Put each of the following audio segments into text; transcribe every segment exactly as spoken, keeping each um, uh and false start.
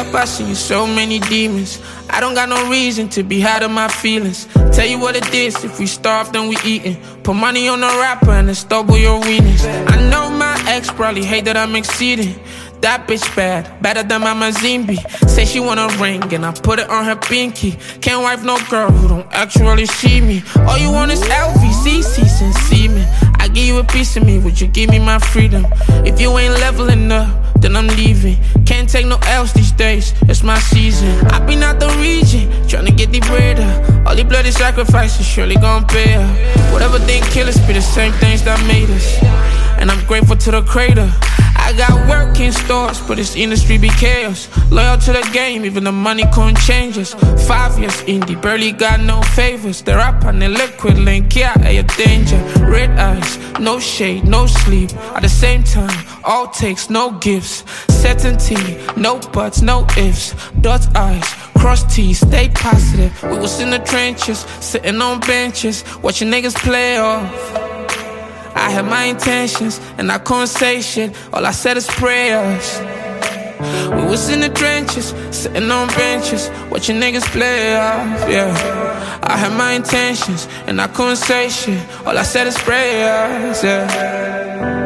up, I seen so many demons. I don't got no reason to be hiding my feelings. Tell you what it is, if we starve then we eatin'. Put money on a rapper and it's double your winnings. I know my ex probably hate that I'm exceeding. That bitch bad, better than my Mazimbi. Say she want a ring and I put it on her pinky. Can't wife no girl who don't actually see me. All you want is L V, C Cs and semen. I give you a piece of me, would you give me my freedom? If you ain't leveling up, then I'm leaving. Can't take no else these days, it's my season. I've been out the region, tryna get the bread up. All the bloody sacrifices surely gon' pay up. Whatever thing kill us be the same things that made us. And I'm grateful to the creator. I got work in stores, but this industry be chaos. Loyal to the game, even the money couldn't change us. Five years indie, barely got no favors. The rap and the liquid link, yeah, a danger. Red eyes, no shade, no sleep. At the same time, all takes, no gifts. Certainty, no buts, no ifs. Dot eyes, cross T's, stay positive. We was in the trenches, sitting on benches, watching niggas play off. I had my intentions, and I couldn't say shit. All I said is prayers. We was in the trenches, sitting on benches, watching niggas play off, yeah. I had my intentions, and I couldn't say shit. All I said is prayers, yeah.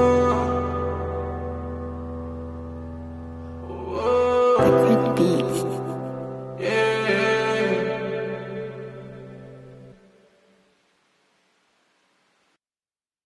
Liquid Beats.